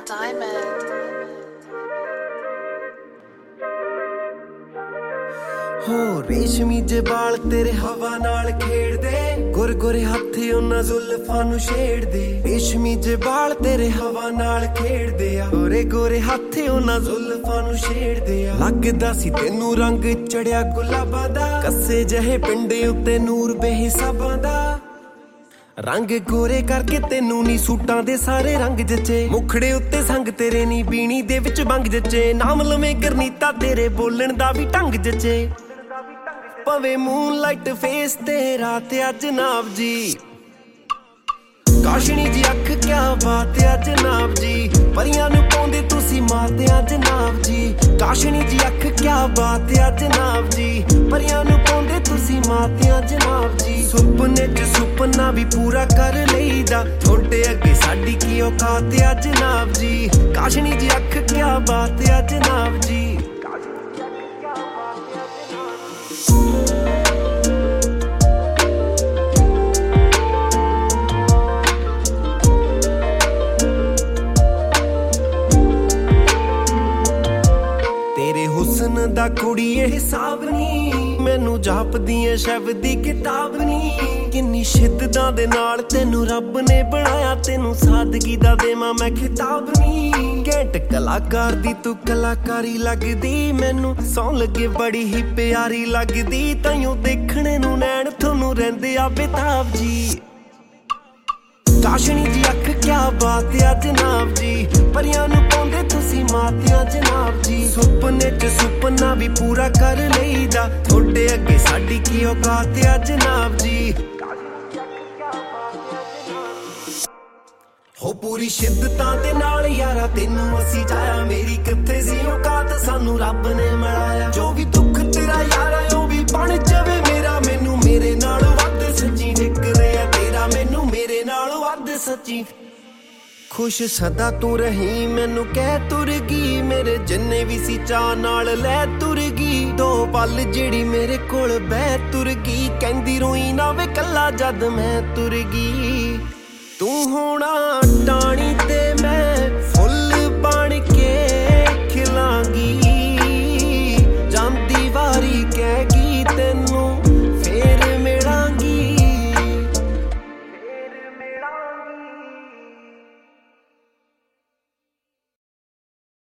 Diamond. हो रेशमी जे बाल तेरे हवा नाल खेड़दे गुर गुरे हत्थे उन्हां जुल्फां नूं छेड़दे रेशमी जे बाल तेरे हवा नाल खेड़दे आ गोरे गोरे हत्थे उन्हां जुल्फां नूं छेड़दे आ लगदा सी तैनूं रंग चढ़िया गुलाबां दा कस्से जहे पिंडे उत्ते नूर बेहिसाबां दा रंग गोरे करके तैनूं नी सूटां दे सारे रंग जचे मुखड़े उत्ते संग तेरे नी बीणी दे विच बंग जचे नाम लवें गरनीता तेरे बोलण दा भी ढंग जचे पवे मूनलाइट फेस तेरा ते अज जनाब जी काशनी जी अख क्या बात है जनाब जी परियां नूं पाउंदे तुसी माते जनाब जी काशनी जी अख क्या बात है जनाब जी परियां नूं पाउंदे तुसी माते जनाब जी सुपने च सुपना भी पूरा कर लईदा थोड़े अगे साडी की औकात है जनाब जी काशनी जी अख क्या बात है जनाब जी हुस्न दा कुड़िए हिसाब नी मैनू जापदी ऐ शब्द दी किताब नी किन्नी शिद्दतां दे नाल तैनू रब ने बनाया तैनू सादगी दा देवां मैं खिताब नी घैंट कलाकार दी तू कलाकारी लगदी मैनू सौं लगे बड़ी ही प्यारी लगदी ताइयों देखणे नू नैन थोनू रहिंदे आ बेताब जी काशनी जी अख क्या बात है जनाब जी परियां नूं पाउंदे तुसी मातियां जनाब जी सुपने च सुपना भी पूरा कर लईदा थोड़े अगे साडी की औकात है जनाब जी हो पूरी शिद्दतां दे नाल यारा तैनू असी जाया मेरी किथे सी औकात सानू रब ने मिलाया जो भी दुख तेरा यारा ओ भी बन जावे मेरा मैनू मेरे नाल वध सच्ची निकले तेरा मैनू मेरे नाल वध सच्ची खुश सदा तू रही मैनू कह तुर गई मेरे जिन्ने भी सी चाह नाल लै तुर गई दो पल जेड़ी मेरे कोल बह तुर गई कहंदी रोई ना वे कल्ला जद मैं तुर गई तू होना टाणी ते मैं